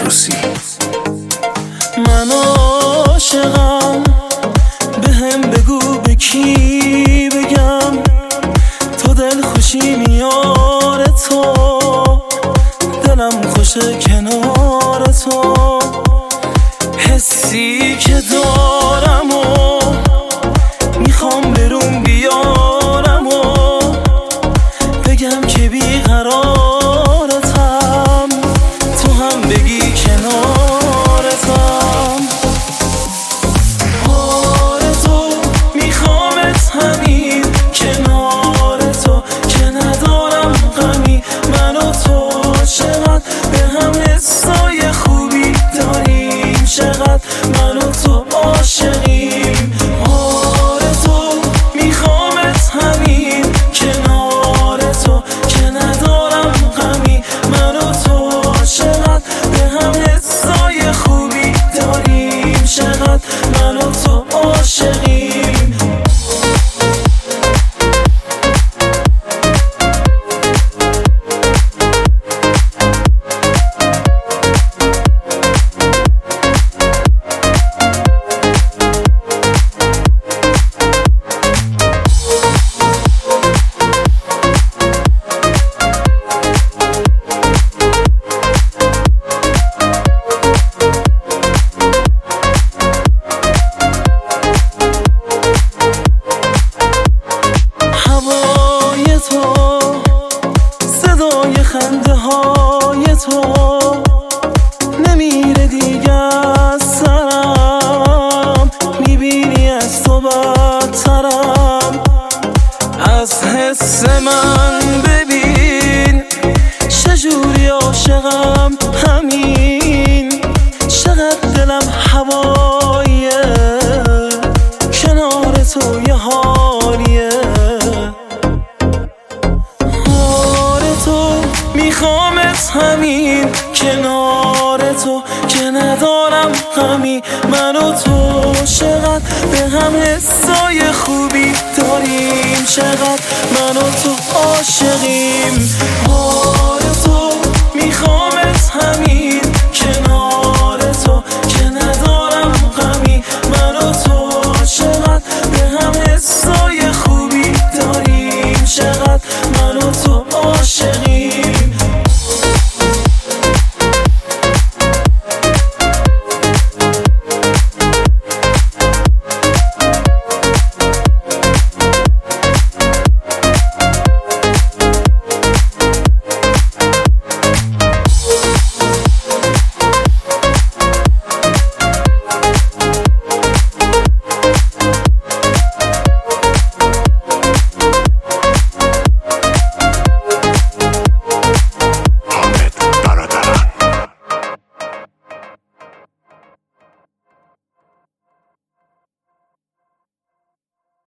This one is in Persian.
عروسی. من عاشقم، بهم بگو به کی بگم، تو دل خوشی میاره، تو دلم خوشه کنار تو. حسی که دارم و میخوام برون بیارم و بگم که بیقرارتم، تو هم بگی کنارتم. آره تو میخوامت همین کنار تو که ندارم غمی، من و تو چقدر به هم حسای خوبی داریم، چقدر من و تو عاشقیم. آره تو میخوامت همین کنار تو که ندارم غمی، من و تو چقدر به هم حسای خوبی داریم، چقدر من و تو عاشقیم. صدای خنده های تو نمیره دیگه از سرم، میبینی از تو بدترم. از حس من ببین چجوری عاشقم، همین چقدر دلم هواییه، کنار تو یه حالیه. میخوامت همین کنار تو که ندارم غمی، من و تو چقدر به هم حسای خوبی داریم، چقدر من و تو عاشقیم. آره تو میخوامت همین